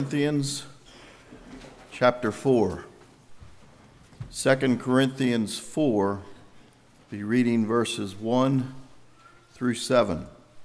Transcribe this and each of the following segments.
Corinthians chapter 4. 2 Corinthians 4, be reading verses 1 through 7.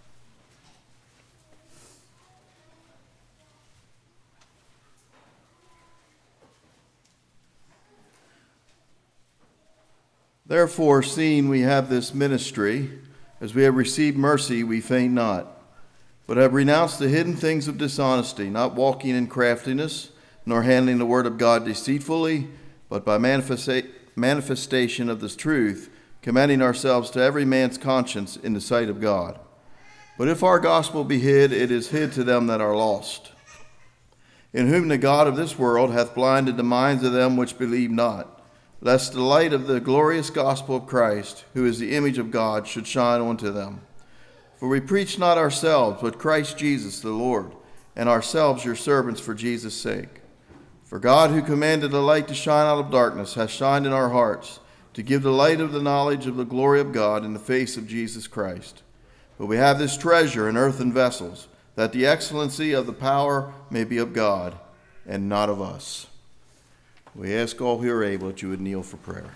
Therefore, seeing we have this ministry, as we have received mercy, we faint not, but have renounced the hidden things of dishonesty, not walking in craftiness, nor handling the word of God deceitfully, but by manifestation of this truth, commending ourselves to every man's conscience in the sight of God. But if our gospel be hid, it is hid to them that are lost, in whom the God of this world hath blinded the minds of them which believe not, lest the light of the glorious gospel of Christ, who is the image of God, should shine unto them. For we preach not ourselves, but Christ Jesus the Lord, and ourselves your servants for Jesus' sake. For God, who commanded the light to shine out of darkness, hath shined in our hearts, to give the light of the knowledge of the glory of God in the face of Jesus Christ. But we have this treasure in earthen vessels, that the excellency of the power may be of God, and not of us. We ask all who are able that you would kneel for prayer.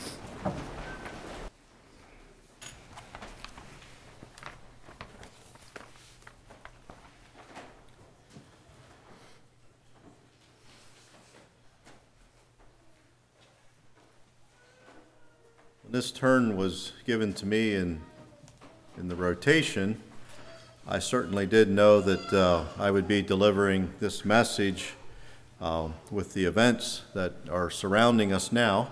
This turn was given to me in the rotation. I certainly did know that I would be delivering this message with the events that are surrounding us now.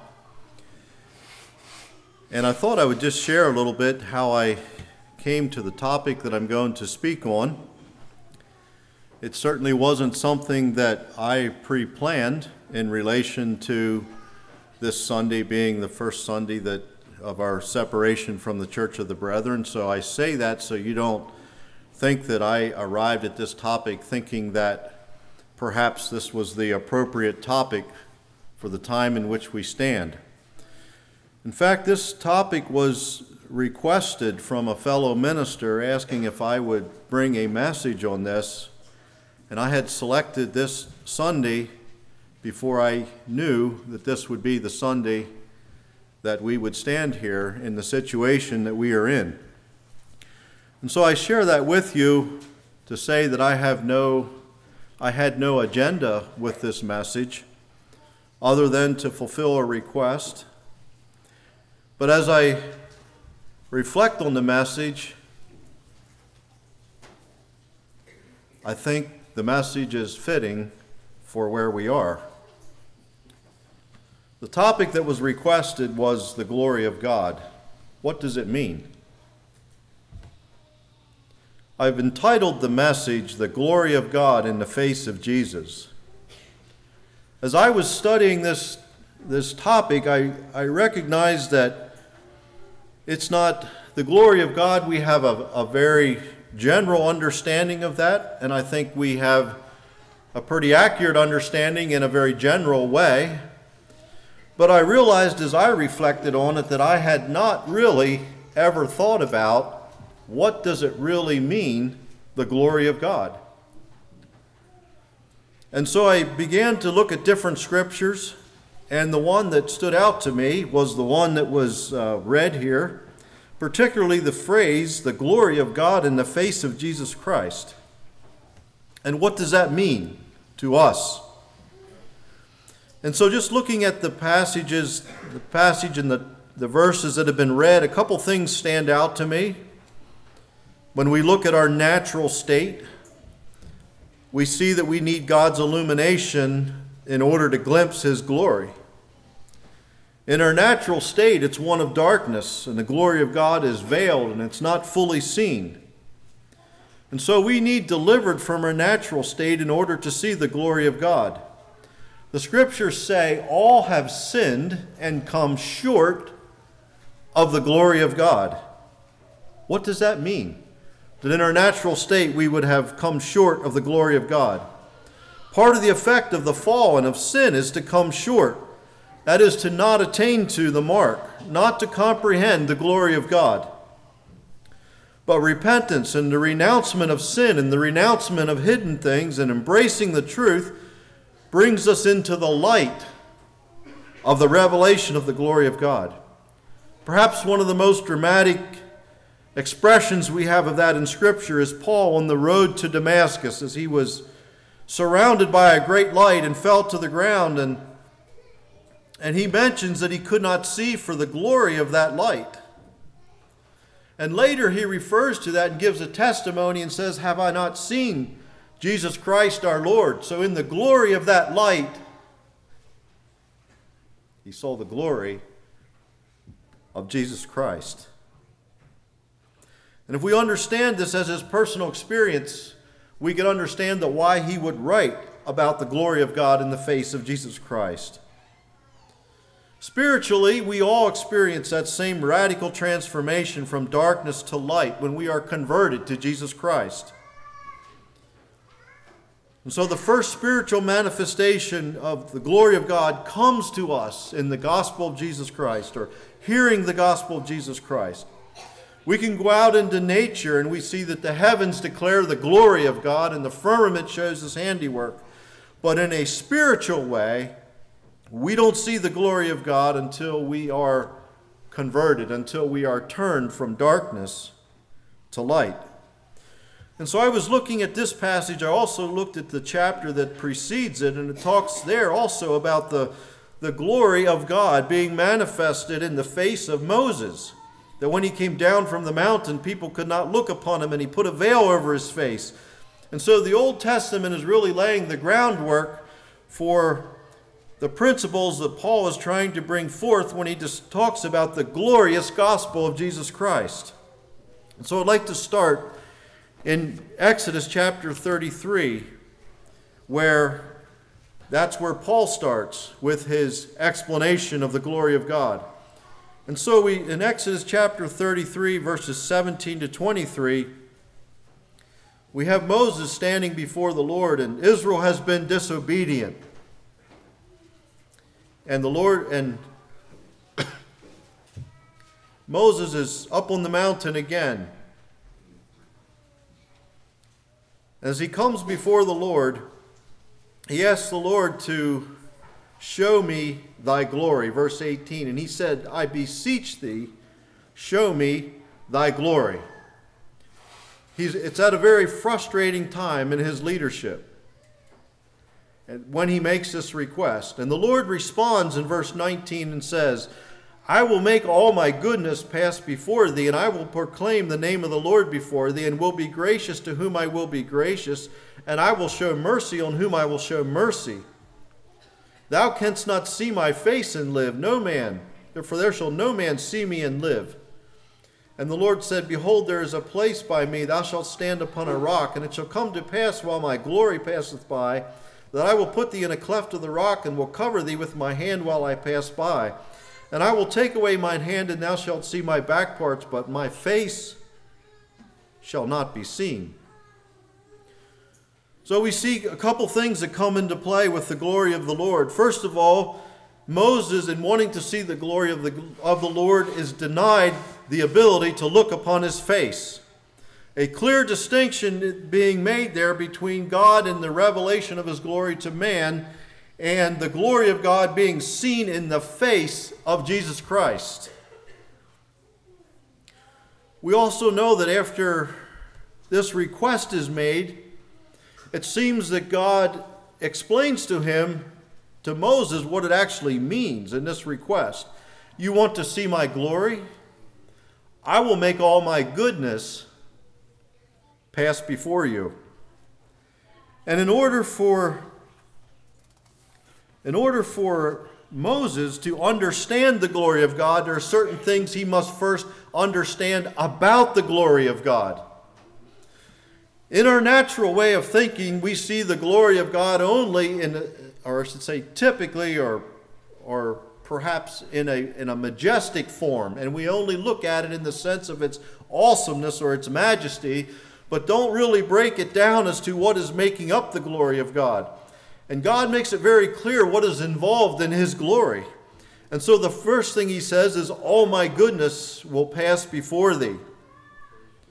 And I thought I would just share a little bit how I came to the topic that I'm going to speak on. It certainly wasn't something that I pre-planned in relation to this Sunday being the first Sunday of our separation from the Church of the Brethren. So I say that so you don't think that I arrived at this topic thinking that perhaps this was the appropriate topic for the time in which we stand. In fact, this topic was requested from a fellow minister asking if I would bring a message on this, and I had selected this Sunday before I knew that this would be the Sunday that we would stand here in the situation that we are in. And so I share that with you to say that I had no agenda with this message other than to fulfill a request. But as I reflect on the message, I think the message is fitting for where we are. The topic that was requested was the glory of God. What does it mean? I've entitled the message, The Glory of God in the Face of Jesus. As I was studying this topic, I recognized that it's not the glory of God. We have a very general understanding of that, and I think we have a pretty accurate understanding in a very general way. But I realized as I reflected on it that I had not really ever thought about what does it really mean, the glory of God. And so I began to look at different scriptures, and the one that stood out to me was the one that was read here, particularly the phrase, the glory of God in the face of Jesus Christ. And what does that mean to us? And so just looking at the passage and the verses that have been read, a couple things stand out to me. When we look at our natural state, we see that we need God's illumination in order to glimpse His glory. In our natural state, it's one of darkness, and the glory of God is veiled, and it's not fully seen. And so we need delivered from our natural state in order to see the glory of God. The scriptures say all have sinned and come short of the glory of God. What does that mean? That in our natural state we would have come short of the glory of God. Part of the effect of the fall and of sin is to come short. That is to not attain to the mark, not to comprehend the glory of God. But repentance and the renouncement of sin and the renouncement of hidden things and embracing the truth brings us into the light of the revelation of the glory of God. Perhaps one of the most dramatic expressions we have of that in Scripture is Paul on the road to Damascus, as he was surrounded by a great light and fell to the ground, and he mentions that he could not see for the glory of that light. And later he refers to that and gives a testimony and says, "Have I not seen Jesus Christ our Lord?" So in the glory of that light, he saw the glory of Jesus Christ. And if we understand this as his personal experience, we can understand the why he would write about the glory of God in the face of Jesus Christ. Spiritually, we all experience that same radical transformation from darkness to light when we are converted to Jesus Christ. And so the first spiritual manifestation of the glory of God comes to us in the gospel of Jesus Christ, or hearing the gospel of Jesus Christ. We can go out into nature and we see that the heavens declare the glory of God and the firmament shows his handiwork. But in a spiritual way, we don't see the glory of God until we are converted, until we are turned from darkness to light. And so I was looking at this passage. I also looked at the chapter that precedes it, and it talks there also about the glory of God being manifested in the face of Moses. That when he came down from the mountain, people could not look upon him, and he put a veil over his face. And so the Old Testament is really laying the groundwork for the principles that Paul is trying to bring forth when he just talks about the glorious gospel of Jesus Christ. And so I'd like to start in Exodus chapter 33, that's where Paul starts with his explanation of the glory of God. And so in Exodus chapter 33, verses 17 to 23, we have Moses standing before the Lord, and Israel has been disobedient. And Moses is up on the mountain again. As he comes before the Lord, he asks the Lord to show me thy glory. Verse 18, and he said, I beseech thee, show me thy glory. It's at a very frustrating time in his leadership when he makes this request. And the Lord responds in verse 19 and says, I will make all my goodness pass before thee, and I will proclaim the name of the Lord before thee, and will be gracious to whom I will be gracious, and I will show mercy on whom I will show mercy. Thou canst not see my face and live, no man, therefore there shall no man see me and live. And the Lord said, Behold, there is a place by me, thou shalt stand upon a rock, and it shall come to pass while my glory passeth by, that I will put thee in a cleft of the rock, and will cover thee with my hand while I pass by. And I will take away mine hand, and thou shalt see my back parts, but my face shall not be seen. So we see a couple things that come into play with the glory of the Lord. First of all, Moses, in wanting to see the glory of the Lord, is denied the ability to look upon his face. A clear distinction being made there between God and the revelation of his glory to man, and the glory of God being seen in the face of Jesus Christ. We also know that after this request is made, it seems that God explains to Moses, what it actually means in this request. You want to see my glory? I will make all my goodness pass before you. And in order for Moses to understand the glory of God, there are certain things he must first understand about the glory of God. In our natural way of thinking, we see the glory of God only typically or perhaps in a majestic form, and we only look at it in the sense of its awesomeness or its majesty, but don't really break it down as to what is making up the glory of God. And God makes it very clear what is involved in his glory. And so the first thing he says is, all my goodness will pass before thee.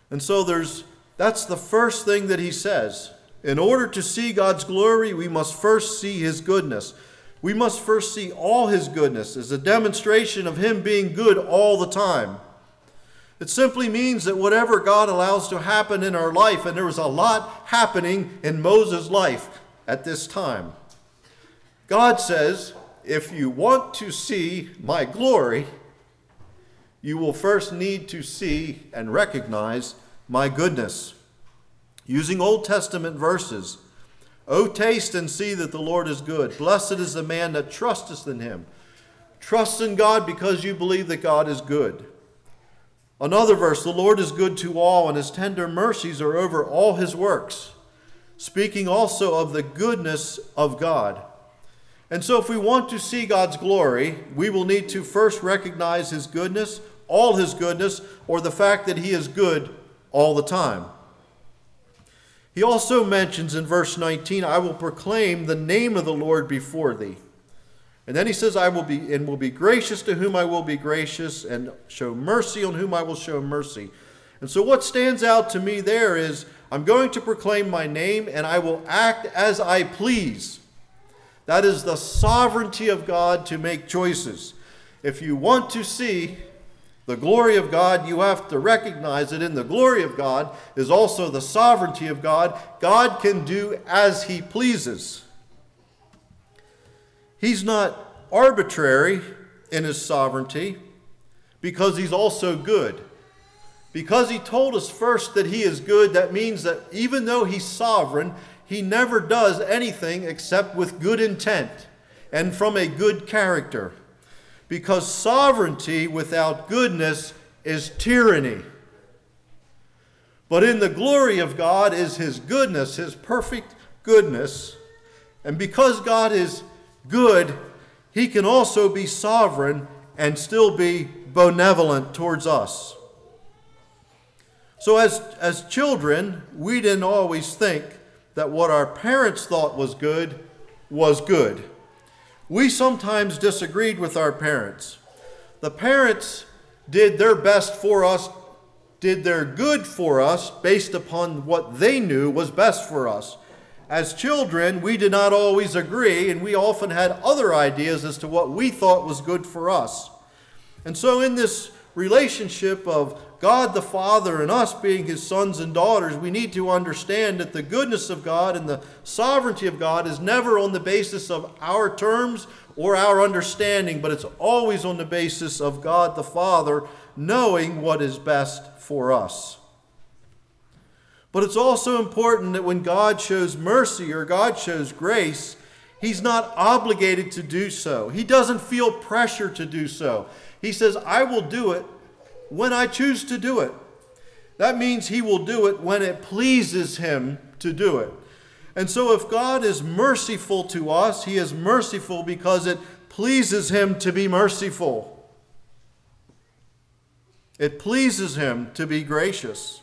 And so that's the first thing that he says. In order to see God's glory, we must first see his goodness. We must first see all his goodness as a demonstration of him being good all the time. It simply means that whatever God allows to happen in our life, and there was a lot happening in Moses' life at this time. God says, if you want to see my glory, you will first need to see and recognize my goodness. Using Old Testament verses, O taste and see that the Lord is good. Blessed is the man that trusteth in him. Trust in God because you believe that God is good. Another verse, the Lord is good to all, and his tender mercies are over all his works. Speaking also of the goodness of God. And so if we want to see God's glory, we will need to first recognize his goodness, all his goodness, or the fact that he is good all the time. He also mentions in verse 19, I will proclaim the name of the Lord before thee. And then he says, I will be gracious to whom I will be gracious, and show mercy on whom I will show mercy. And so what stands out to me there is, I'm going to proclaim my name, and I will act as I please. That is the sovereignty of God to make choices. If you want to see the glory of God, you have to recognize that in the glory of God is also the sovereignty of God. God can do as he pleases. He's not arbitrary in his sovereignty because he's also good. Because he told us first that he is good, that means that even though he's sovereign, he never does anything except with good intent and from a good character. Because sovereignty without goodness is tyranny. But in the glory of God is his goodness, his perfect goodness. And because God is good, he can also be sovereign and still be benevolent towards us. So as children, we didn't always think that what our parents thought was good was good. We sometimes disagreed with our parents. The parents did their best for us, did their good for us based upon what they knew was best for us. As children, we did not always agree, and we often had other ideas as to what we thought was good for us. And so in this relationship of God the Father and us being his sons and daughters, we need to understand that the goodness of God and the sovereignty of God is never on the basis of our terms or our understanding, but it's always on the basis of God the Father knowing what is best for us. But it's also important that when God shows mercy or God shows grace, he's not obligated to do so. He doesn't feel pressure to do so. He says, I will do it when I choose to do it. That means he will do it when it pleases him to do it. And so if God is merciful to us, he is merciful because it pleases him to be merciful. It pleases him to be gracious.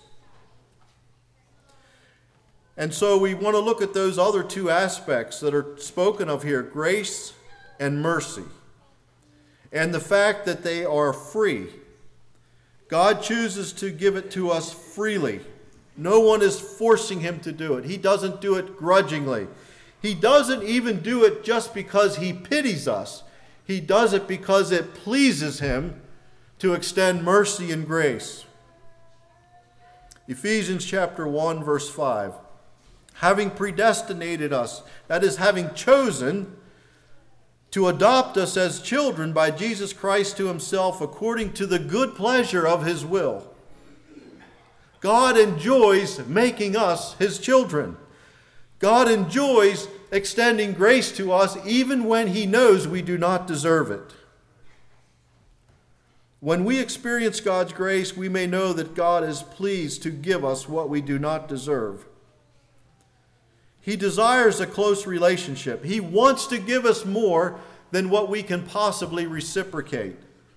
And so we want to look at those other two aspects that are spoken of here, grace and mercy, and the fact that they are free. God chooses to give it to us freely. No one is forcing him to do it. He doesn't do it grudgingly. He doesn't even do it just because he pities us. He does it because it pleases him to extend mercy and grace. Ephesians chapter 1, verse 5. Having predestinated us, that is, having chosen to adopt us as children by Jesus Christ to himself according to the good pleasure of his will. God enjoys making us his children. God enjoys extending grace to us even when he knows we do not deserve it. When we experience God's grace, we may know that God is pleased to give us what we do not deserve. He desires a close relationship. He wants to give us more than what we can possibly reciprocate.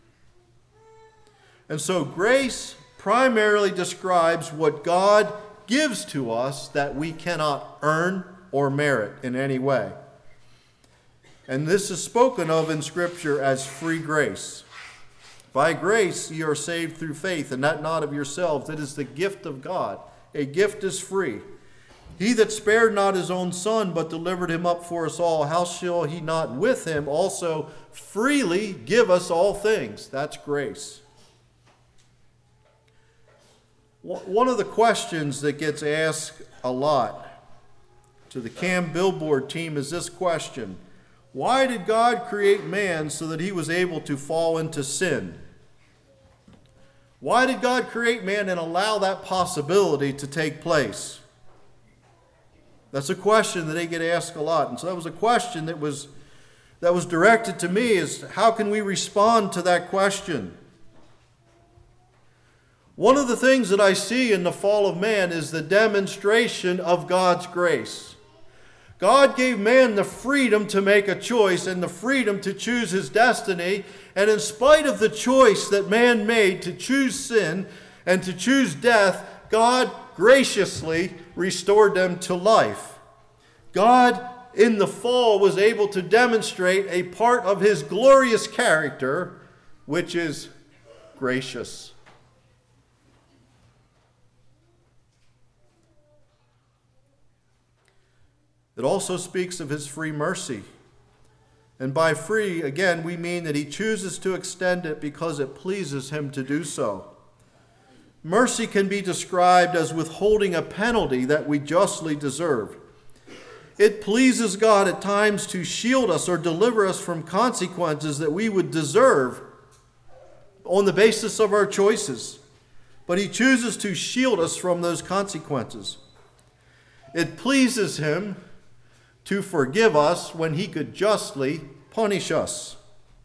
And so grace primarily describes what God gives to us that we cannot earn or merit in any way. And this is spoken of in Scripture as free grace. By grace ye are saved through faith, and that not of yourselves. It is the gift of God. A gift is free. He that spared not his own Son, but delivered him up for us all, how shall he not with him also freely give us all things? That's grace. One of the questions that gets asked a lot to the Cam Billboard team is this question: why did God create man so that he was able to fall into sin? Why did God create man and allow that possibility to take place? That's a question that they get asked a lot. And so that was a question that was directed to me, is how can we respond to that question? One of the things that I see in the fall of man is the demonstration of God's grace. God gave man the freedom to make a choice and the freedom to choose his destiny. And in spite of the choice that man made to choose sin and to choose death, God graciously restored them to life. God, in the fall, was able to demonstrate a part of his glorious character, which is gracious. It also speaks of his free mercy. And by free, again, we mean that he chooses to extend it because it pleases him to do so. Mercy can be described as withholding a penalty that we justly deserve. It pleases God at times to shield us or deliver us from consequences that we would deserve on the basis of our choices. But he chooses to shield us from those consequences. It pleases him to forgive us when he could justly punish us.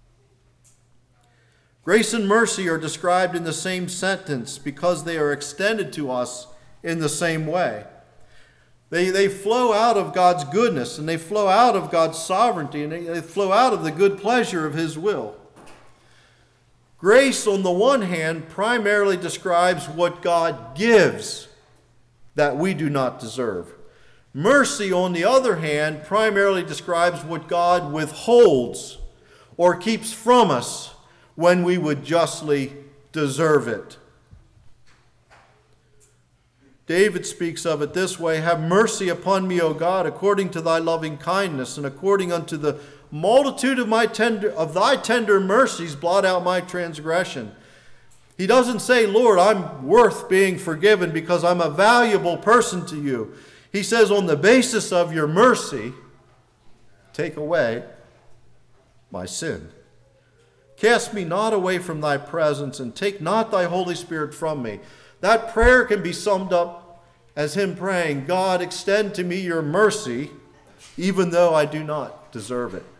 Grace and mercy are described in the same sentence because they are extended to us in the same way. They flow out of God's goodness, and they flow out of God's sovereignty, and they flow out of the good pleasure of his will. Grace, on the one hand, primarily describes what God gives that we do not deserve. Mercy, on the other hand, primarily describes what God withholds or keeps from us when we would justly deserve it. David speaks of it this way: have mercy upon me, O God, according to thy loving kindness, and according unto the multitude of thy tender mercies, blot out my transgression. He doesn't say, Lord, I'm worth being forgiven because I'm a valuable person to you. He says, on the basis of your mercy, take away my sin. Cast me not away from thy presence, and take not thy Holy Spirit from me. That prayer can be summed up as him praying, God, extend to me your mercy, even though I do not deserve it.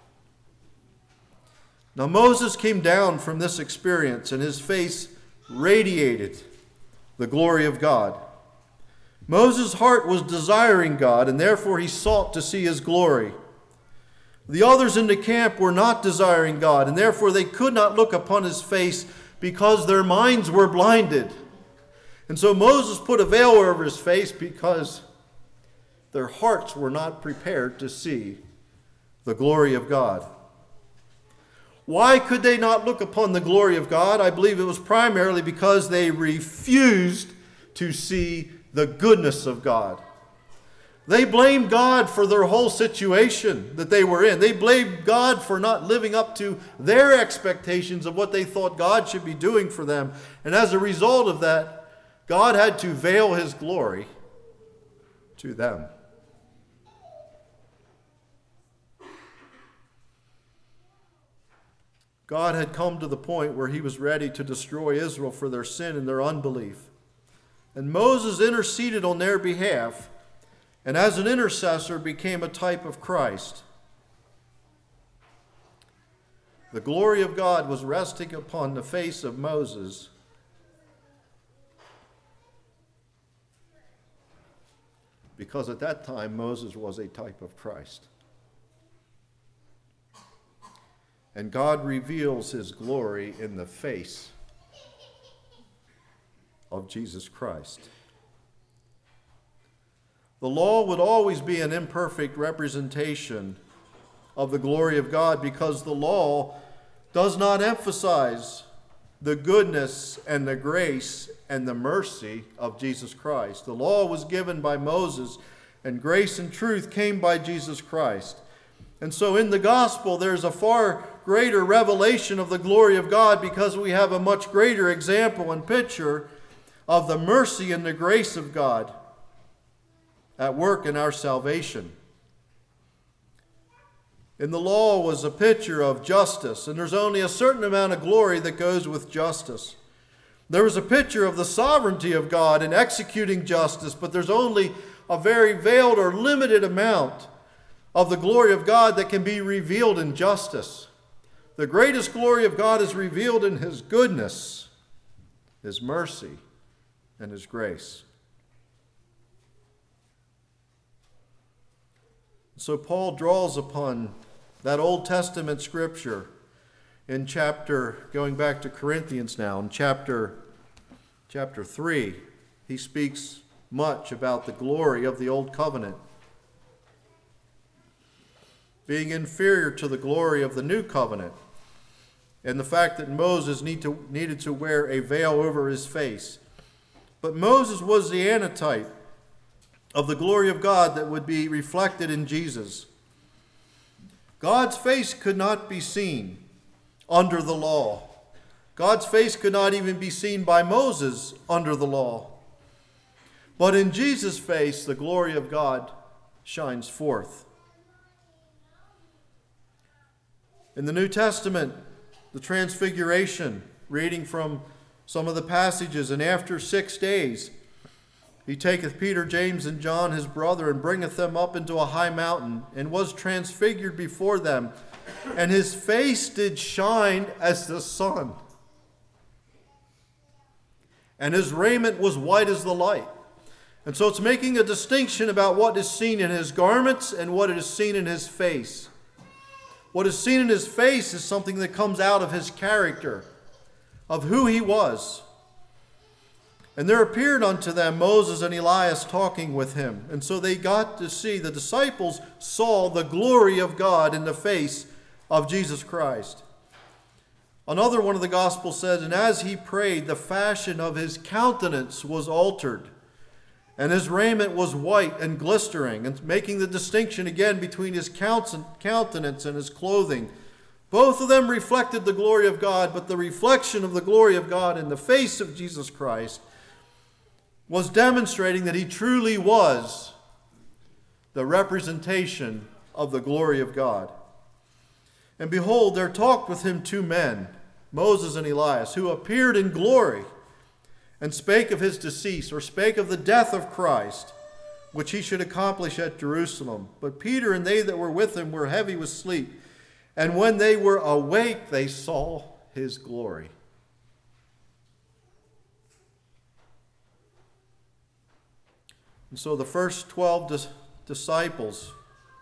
Now Moses came down from this experience, and his face radiated the glory of God. Moses' heart was desiring God, and therefore he sought to see his glory. The others in the camp were not desiring God, and therefore they could not look upon his face because their minds were blinded. And so Moses put a veil over his face because their hearts were not prepared to see the glory of God. Why could they not look upon the glory of God? I believe it was primarily because they refused to see the goodness of God. They blamed God for their whole situation that they were in. They blamed God for not living up to their expectations of what they thought God should be doing for them. And as a result of that, God had to veil his glory to them. God had come to the point where he was ready to destroy Israel for their sin and their unbelief. And Moses interceded on their behalf, and as an intercessor became a type of Christ. The glory of God was resting upon the face of Moses, because at that time Moses was a type of Christ. And God reveals his glory in the face of Jesus Christ. The law would always be an imperfect representation of the glory of God because the law does not emphasize the goodness and the grace and the mercy of Jesus Christ. The law was given by Moses, and grace and truth came by Jesus Christ. And so in the gospel, there's a far greater revelation of the glory of God because we have a much greater example and picture of the mercy and the grace of God at work in our salvation. In the law was a picture of justice, and there's only a certain amount of glory that goes with justice. There was a picture of the sovereignty of God in executing justice, but there's only a very veiled or limited amount of the glory of God that can be revealed in justice. The greatest glory of God is revealed in His goodness, His mercy, and His grace. So Paul draws upon that Old Testament scripture in going back to Corinthians now, in chapter 3, he speaks much about the glory of the Old Covenant being inferior to the glory of the New Covenant, and the fact that Moses needed to wear a veil over his face. But Moses was the antitype of the glory of God that would be reflected in Jesus. God's face could not be seen under the law. God's face could not even be seen by Moses under the law. But in Jesus' face, the glory of God shines forth. In the New Testament, the Transfiguration, reading from some of the passages, and after 6 days, He taketh Peter, James, and John, his brother, and bringeth them up into a high mountain, and was transfigured before them. And his face did shine as the sun, and his raiment was white as the light. And so it's making a distinction about what is seen in his garments and what is seen in his face. What is seen in his face is something that comes out of his character, of who he was. And there appeared unto them Moses and Elias talking with him. And so they got to see, the disciples saw the glory of God in the face of Jesus Christ. Another one of the Gospels says, and as he prayed, the fashion of his countenance was altered, and his raiment was white and glistering, and making the distinction again between his countenance and his clothing. Both of them reflected the glory of God, but the reflection of the glory of God in the face of Jesus Christ was demonstrating that he truly was the representation of the glory of God. And behold, there talked with him 2 men, Moses and Elias, who appeared in glory, and spake of his decease, or spake of the death of Christ, which he should accomplish at Jerusalem. But Peter and they that were with him were heavy with sleep, and when they were awake, they saw his glory. And so the first 12 disciples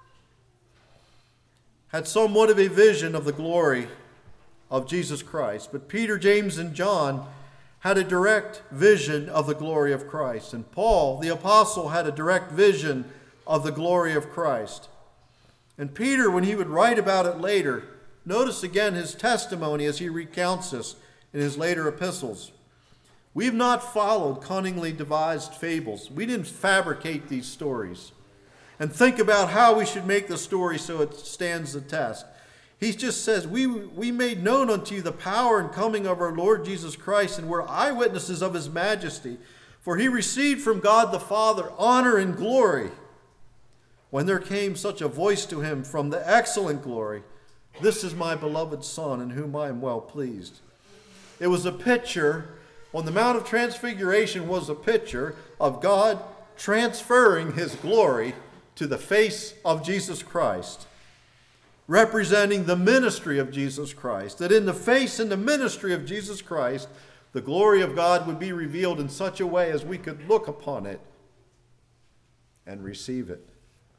had somewhat of a vision of the glory of Jesus Christ. But Peter, James, and John had a direct vision of the glory of Christ. And Paul, the apostle, had a direct vision of the glory of Christ. And Peter, when he would write about it later, notice again his testimony as he recounts this in his later epistles. We've not followed cunningly devised fables. We didn't fabricate these stories and think about how we should make the story so it stands the test. He just says, we made known unto you the power and coming of our Lord Jesus Christ, and we're eyewitnesses of his majesty. For he received from God the Father honor and glory, when there came such a voice to him from the excellent glory, this is my beloved Son, in whom I am well pleased. It was a picture, on the Mount of Transfiguration was a picture of God transferring his glory to the face of Jesus Christ, representing the ministry of Jesus Christ. That in the face and the ministry of Jesus Christ, the glory of God would be revealed in such a way as we could look upon it and receive it.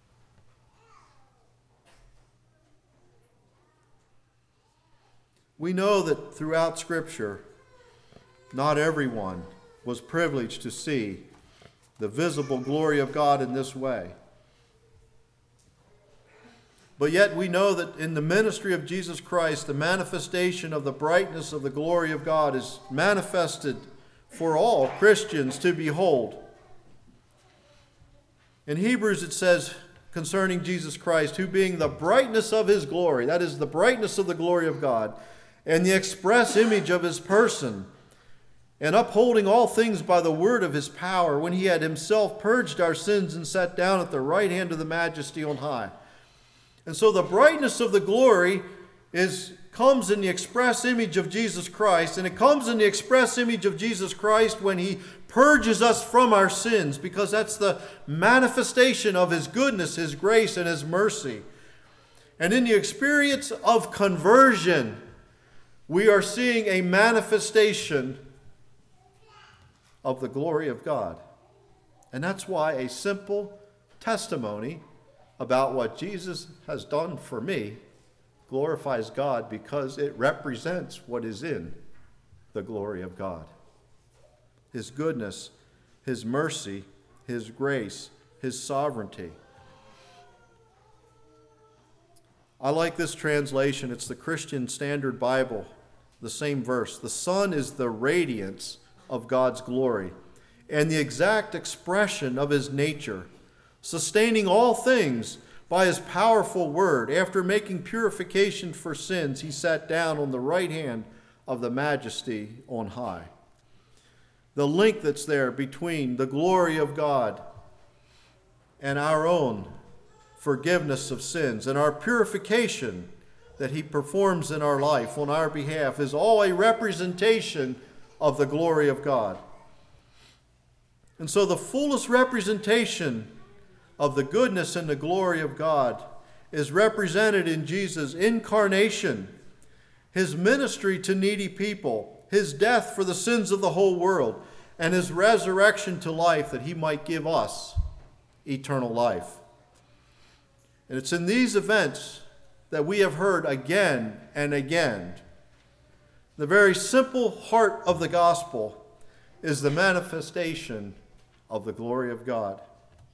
We know that throughout Scripture, not everyone was privileged to see the visible glory of God in this way. But yet we know that in the ministry of Jesus Christ, the manifestation of the brightness of the glory of God is manifested for all Christians to behold. In Hebrews it says concerning Jesus Christ, who being the brightness of his glory, that is the brightness of the glory of God, and the express image of his person, and upholding all things by the word of his power, when he had himself purged our sins and sat down at the right hand of the majesty on high. And so the brightness of the glory comes in the express image of Jesus Christ, and it comes in the express image of Jesus Christ when he purges us from our sins, because that's the manifestation of his goodness, his grace, and his mercy. And in the experience of conversion, we are seeing a manifestation of the glory of God. And that's why a simple testimony about what Jesus has done for me glorifies God, because it represents what is in the glory of God. His goodness, his mercy, his grace, his sovereignty. I like this translation. It's the Christian Standard Bible, the same verse. The sun is the radiance of God's glory and the exact expression of his nature, sustaining all things by his powerful word. After making purification for sins, he sat down on the right hand of the majesty on high. The link that's there between the glory of God and our own forgiveness of sins and our purification that he performs in our life on our behalf is all a representation of the glory of God. And so the fullest representation of the goodness and the glory of God is represented in Jesus' incarnation, his ministry to needy people, his death for the sins of the whole world, and his resurrection to life that he might give us eternal life. And it's in these events that we have heard again and again. The very simple heart of the gospel is the manifestation of the glory of God.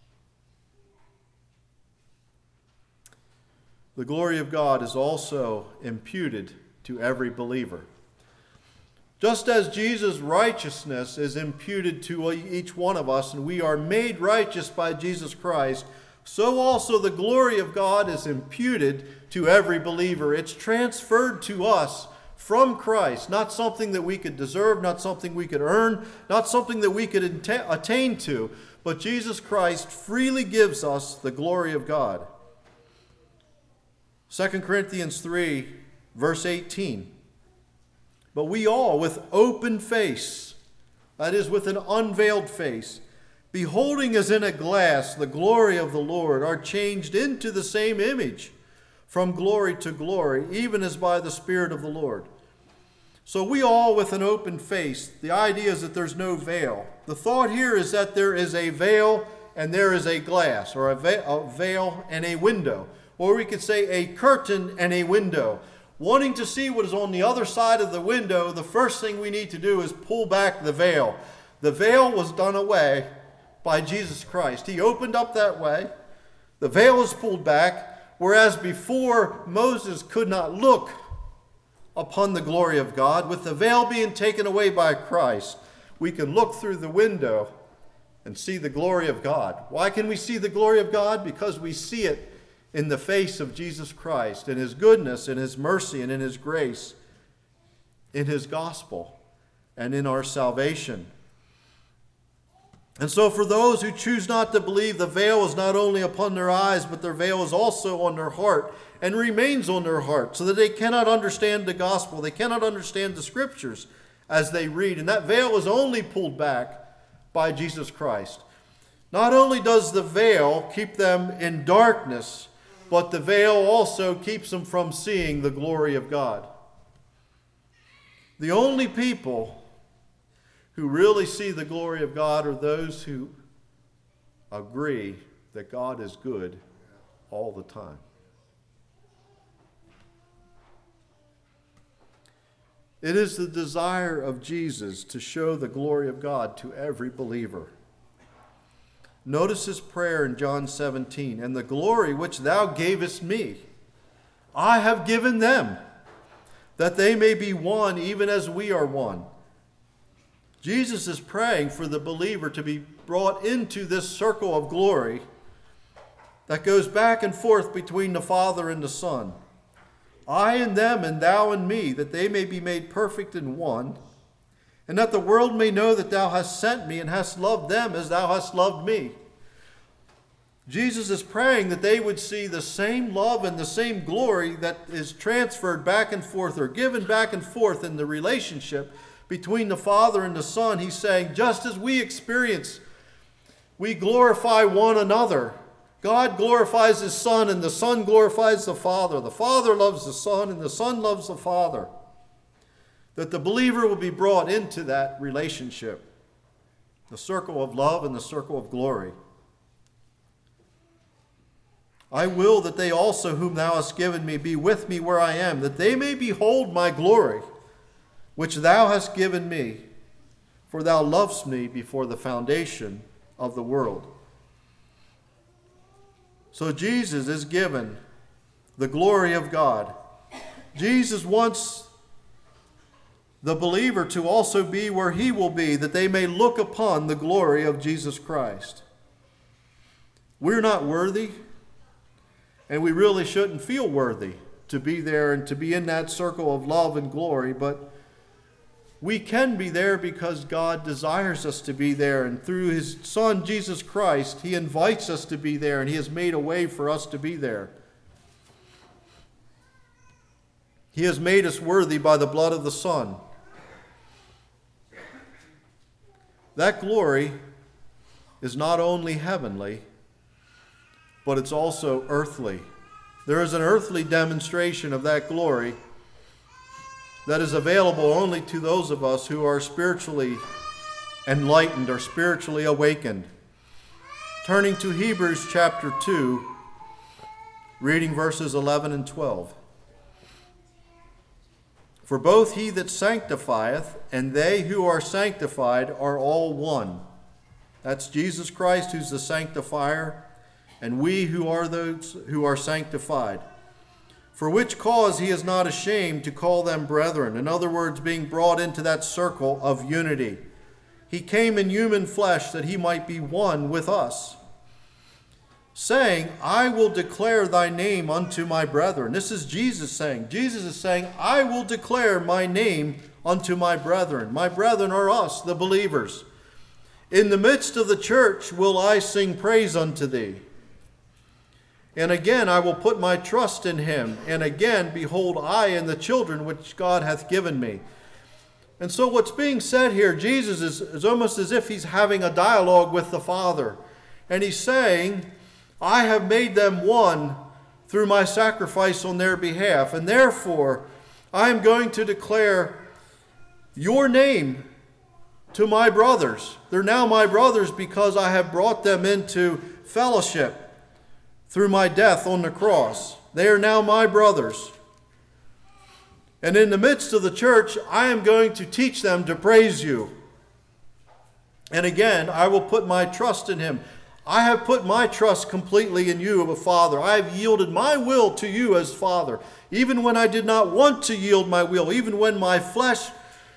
The glory of God is also imputed to every believer. Just as Jesus' righteousness is imputed to each one of us, and we are made righteous by Jesus Christ, so also the glory of God is imputed to every believer. It's transferred to us from Christ, not something that we could deserve, not something we could earn, not something that we could attain to, but Jesus Christ freely gives us the glory of God. 2 Corinthians 3, verse 18. But we all, with open face, that is, with an unveiled face, beholding as in a glass the glory of the Lord, are changed into the same image, from glory to glory, even as by the Spirit of the Lord. So we all with an open face. The idea is that there's no veil. The thought here is that there is a veil and there is a glass, or a veil and a window. Or we could say a curtain and a window. Wanting to see what is on the other side of the window, the first thing we need to do is pull back the veil. The veil was done away by Jesus Christ. He opened up that way. The veil was pulled back, whereas before Moses could not look upon the glory of God. With the veil being taken away by Christ, we can look through the window and see the glory of God. Why can we see the glory of God? Because we see it in the face of Jesus Christ, in his goodness, in his mercy, and in his grace, in his gospel, and in our salvation. And so for those who choose not to believe, the veil is not only upon their eyes, but their veil is also on their heart and remains on their heart, so that they cannot understand the gospel. They cannot understand the scriptures as they read. And that veil is only pulled back by Jesus Christ. Not only does the veil keep them in darkness, but the veil also keeps them from seeing the glory of God. The only people who really see the glory of God are those who agree that God is good all the time. It is the desire of Jesus to show the glory of God to every believer. Notice his prayer in John 17, and the glory which thou gavest me, I have given them, that they may be one even as we are one. Jesus is praying for the believer to be brought into this circle of glory that goes back and forth between the Father and the Son. I and them, and thou and me, that they may be made perfect in one, and that the world may know that thou hast sent me and hast loved them as thou hast loved me. Jesus is praying that they would see the same love and the same glory that is transferred back and forth or given back and forth in the relationship between the Father and the Son. He's saying, just as we experience, we glorify one another. God glorifies his Son, and the Son glorifies the Father. The Father loves the Son, and the Son loves the Father. That the believer will be brought into that relationship, the circle of love and the circle of glory. I will that they also whom thou hast given me be with me where I am, that they may behold my glory, which thou hast given me, for thou lovest me before the foundation of the world. So Jesus is given the glory of God. Jesus wants the believer to also be where he will be, that they may look upon the glory of Jesus Christ. We're not worthy, and we really shouldn't feel worthy to be there and to be in that circle of love and glory, but we can be there because God desires us to be there, and through his Son, Jesus Christ, he invites us to be there, and he has made a way for us to be there. He has made us worthy by the blood of the Son. That glory is not only heavenly, but it's also earthly. There is an earthly demonstration of that glory that is available only to those of us who are spiritually enlightened or spiritually awakened. Turning to Hebrews chapter 2, reading verses 11 and 12. For both he that sanctifieth and they who are sanctified are all one. That's Jesus Christ who's the sanctifier, and we who are those who are sanctified. For which cause he is not ashamed to call them brethren. In other words, being brought into that circle of unity. He came in human flesh that he might be one with us, saying, I will declare thy name unto my brethren. This is Jesus saying. Jesus is saying, I will declare my name unto my brethren. My brethren are us, the believers. In the midst of the church will I sing praise unto thee. And again I will put my trust in him. And again, behold, I and the children which God hath given me. And so what's being said here, Jesus is almost as if he's having a dialogue with the Father. And he's saying, I have made them one through my sacrifice on their behalf. And therefore, I am going to declare your name to my brothers. They're now my brothers because I have brought them into fellowship through my death on the cross. They are now my brothers. And in the midst of the church, I am going to teach them to praise you. And again, I will put my trust in him. I have put my trust completely in you, Father. I have yielded my will to you as Father. Even when I did not want to yield my will, even when my flesh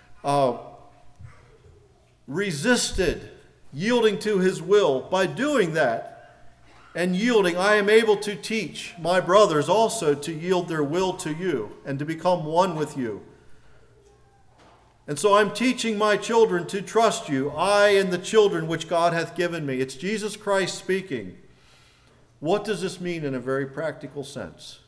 resisted yielding to his will, by doing that, and yielding, I am able to teach my brothers also to yield their will to you and to become one with you. And so I'm teaching my children to trust you, I and the children which God hath given me. It's Jesus Christ speaking. What does this mean in a very practical sense?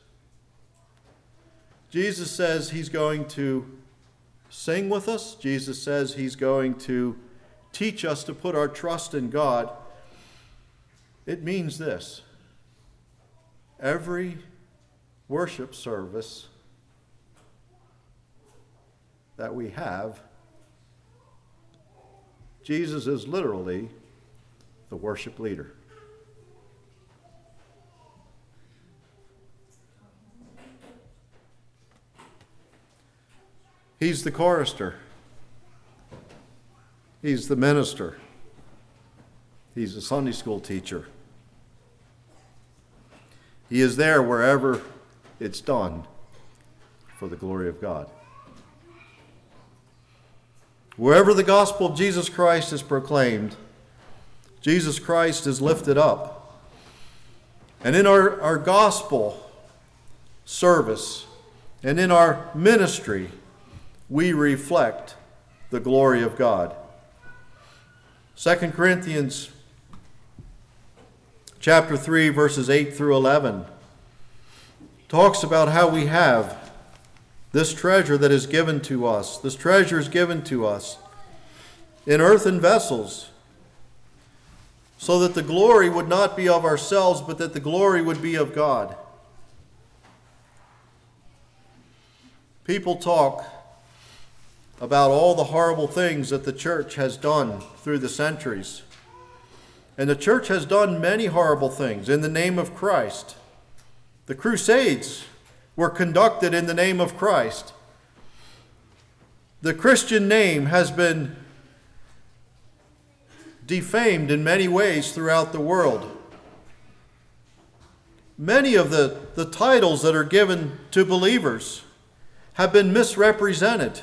Jesus says he's going to sing with us. Jesus says he's going to teach us to put our trust in God. It means this: every worship service that we have, Jesus is literally the worship leader. He's the chorister. He's the minister. He's a Sunday school teacher. He is there wherever it's done for the glory of God. Wherever the gospel of Jesus Christ is proclaimed, Jesus Christ is lifted up. And in our gospel service and in our ministry, we reflect the glory of God. 2 Corinthians chapter 3, verses 8 through 11 talks about how we have this treasure that is given to us. This treasure is given to us in earthen vessels, so that the glory would not be of ourselves, but that the glory would be of God. People talk about all the horrible things that the church has done through the centuries. And the church has done many horrible things in the name of Christ. The Crusades were conducted in the name of Christ. The Christian name has been defamed in many ways throughout the world. Many of the titles that are given to believers have been misrepresented.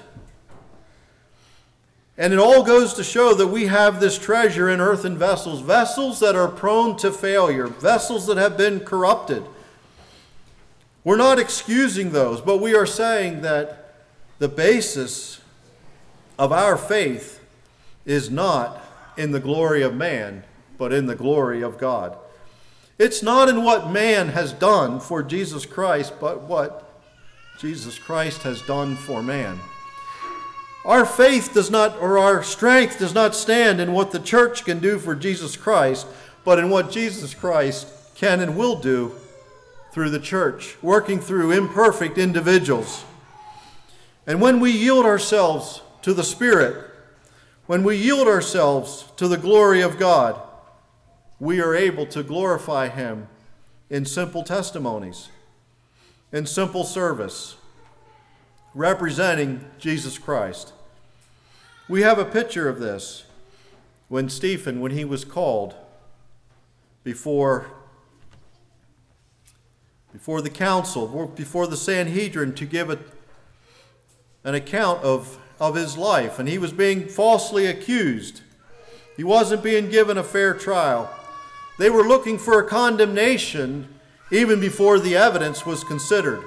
And it all goes to show that we have this treasure in earthen vessels, vessels that are prone to failure, vessels that have been corrupted. We're not excusing those, but we are saying that the basis of our faith is not in the glory of man, but in the glory of God. It's not in what man has done for Jesus Christ, but what Jesus Christ has done for man. Our faith does not, or our strength does not stand in what the church can do for Jesus Christ, but in what Jesus Christ can and will do through the church, working through imperfect individuals. And when we yield ourselves to the Spirit, when we yield ourselves to the glory of God, we are able to glorify Him in simple testimonies, in simple service, representing Jesus Christ. We have a picture of this when Stephen, when he was called before the council, before the Sanhedrin, to give an account of his life, and he was being falsely accused. He wasn't being given a fair trial. They were looking for a condemnation even before the evidence was considered.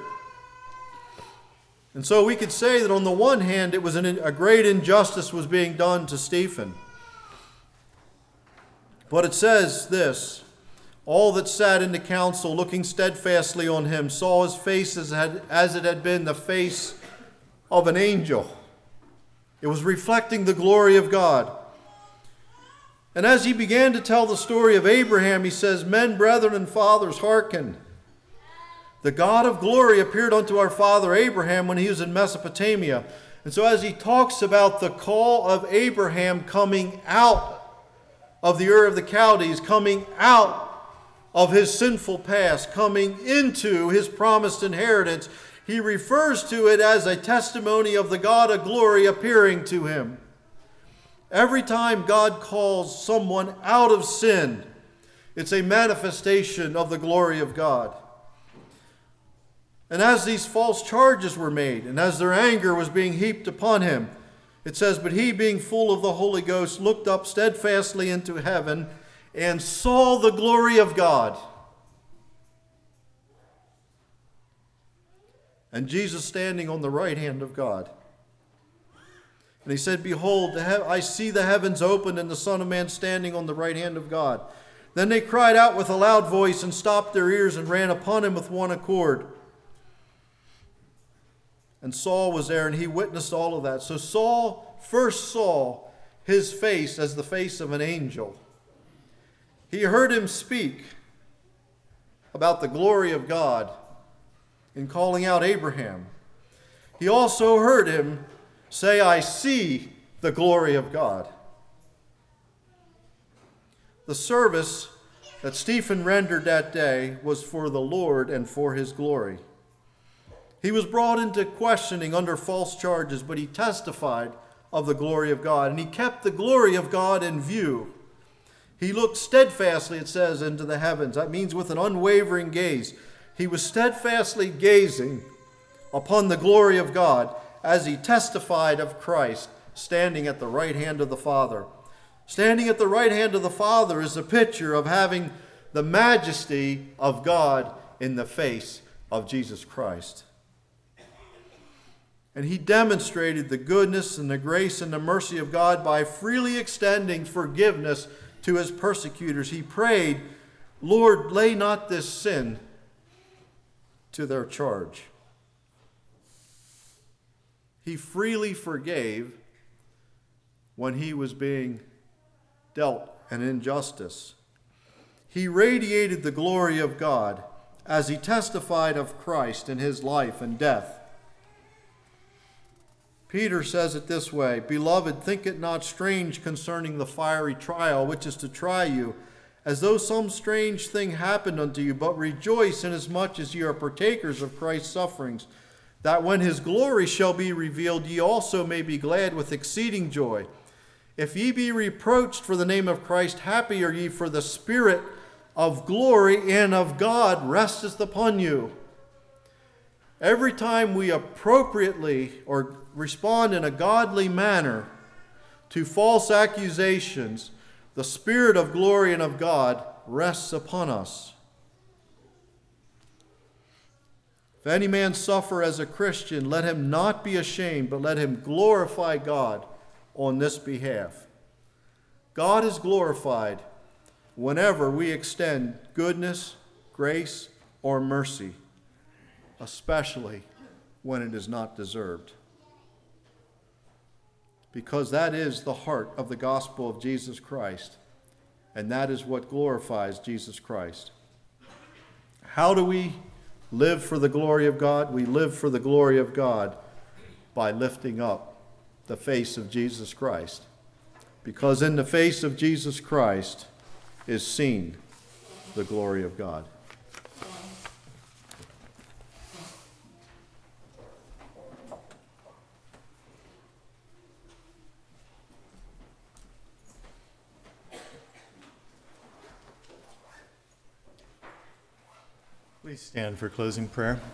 And so we could say that on the one hand, it was a great injustice was being done to Stephen. But it says this: all that sat in the council, looking steadfastly on him, saw his face as it had been the face of an angel. It was reflecting the glory of God. And as he began to tell the story of Abraham, he says, "Men, brethren, and fathers, hearken. The God of glory appeared unto our father Abraham when he was in Mesopotamia." And so as he talks about the call of Abraham coming out of the Ur of the Chaldees, coming out of his sinful past, coming into his promised inheritance, he refers to it as a testimony of the God of glory appearing to him. Every time God calls someone out of sin, it's a manifestation of the glory of God. And as these false charges were made, and as their anger was being heaped upon him, it says, "But he, being full of the Holy Ghost, looked up steadfastly into heaven and saw the glory of God, and Jesus standing on the right hand of God. And he said, Behold, I see the heavens opened and the Son of Man standing on the right hand of God. Then they cried out with a loud voice and stopped their ears and ran upon him with one accord. And Saul was there, and he witnessed all of that. So Saul first saw his face as the face of an angel. He heard him speak about the glory of God in calling out Abraham. He also heard him say, I see the glory of God. The service that Stephen rendered that day was for the Lord and for his glory. He was brought into questioning under false charges, but he testified of the glory of God, and he kept the glory of God in view. He looked steadfastly, it says, into the heavens. That means with an unwavering gaze. he was steadfastly gazing upon the glory of God as he testified of Christ standing at the right hand of the Father. Standing at the right hand of the Father is a picture of having the majesty of God in the face of Jesus Christ. And he demonstrated the goodness and the grace and the mercy of God by freely extending forgiveness to his persecutors. He prayed, "Lord, lay not this sin to their charge." He freely forgave when he was being dealt an injustice. He radiated the glory of God as he testified of Christ in his life and death. Peter says it this way, "Beloved, think it not strange concerning the fiery trial which is to try you, as though some strange thing happened unto you, but rejoice inasmuch as ye are partakers of Christ's sufferings, that when his glory shall be revealed, ye also may be glad with exceeding joy. If ye be reproached for the name of Christ, happy are ye, for the Spirit of glory and of God resteth upon you." Every time we appropriately or respond in a godly manner to false accusations, the Spirit of glory and of God rests upon us. If any man suffer as a Christian, let him not be ashamed, but let him glorify God on this behalf. God is glorified whenever we extend goodness, grace, or mercy, especially when it is not deserved. Because that is the heart of the gospel of Jesus Christ, and that is what glorifies Jesus Christ. How do we live for the glory of God? We live for the glory of God by lifting up the face of Jesus Christ. Because in the face of Jesus Christ is seen the glory of God. Please stand for closing prayer.